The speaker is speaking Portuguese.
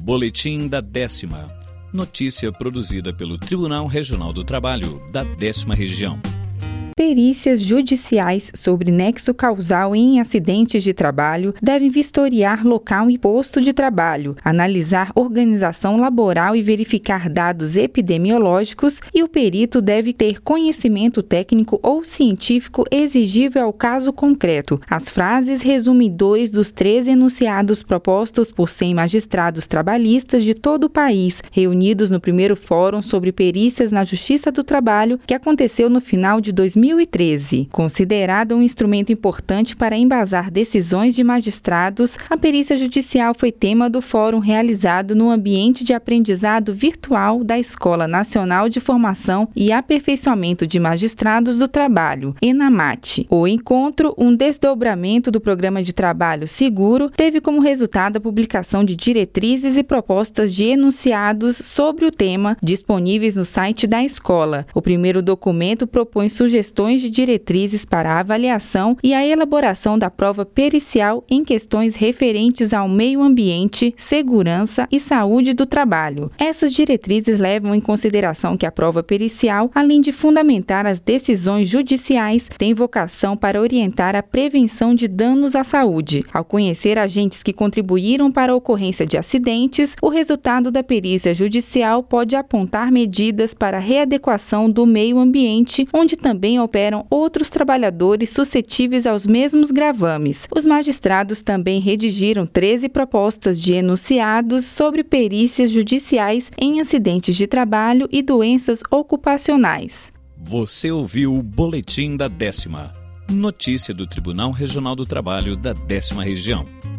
Boletim da 10ª. Notícia produzida pelo Tribunal Regional do Trabalho da 10ª Região. Perícias judiciais sobre nexo causal em acidentes de trabalho devem vistoriar local e posto de trabalho, analisar organização laboral e verificar dados epidemiológicos, e o perito deve ter conhecimento técnico ou científico exigível ao caso concreto. As frases resumem 2 dos 13 enunciados propostos por 100 magistrados trabalhistas de todo o país, reunidos no primeiro Fórum sobre Perícias na Justiça do Trabalho, que aconteceu no final de 2013. Considerada um instrumento importante para embasar decisões de magistrados, a perícia judicial foi tema do fórum realizado no ambiente de aprendizado virtual da Escola Nacional de Formação e Aperfeiçoamento de Magistrados do Trabalho, ENAMAT. O encontro, um desdobramento do Programa de Trabalho Seguro, teve como resultado a publicação de diretrizes e propostas de enunciados sobre o tema, disponíveis no site da escola. O primeiro documento propõe sugestões de diretrizes para a avaliação e a elaboração da prova pericial em questões referentes ao meio ambiente, segurança e saúde do trabalho. Essas diretrizes levam em consideração que a prova pericial, além de fundamentar as decisões judiciais, tem vocação para orientar a prevenção de danos à saúde. Ao conhecer agentes que contribuíram para a ocorrência de acidentes, o resultado da perícia judicial pode apontar medidas para a readequação do meio ambiente, onde também operam outros trabalhadores suscetíveis aos mesmos gravames. Os magistrados também redigiram 13 propostas de enunciados sobre perícias judiciais em acidentes de trabalho e doenças ocupacionais. Você ouviu o Boletim da 10ª. Notícia do Tribunal Regional do Trabalho da 10ª Região.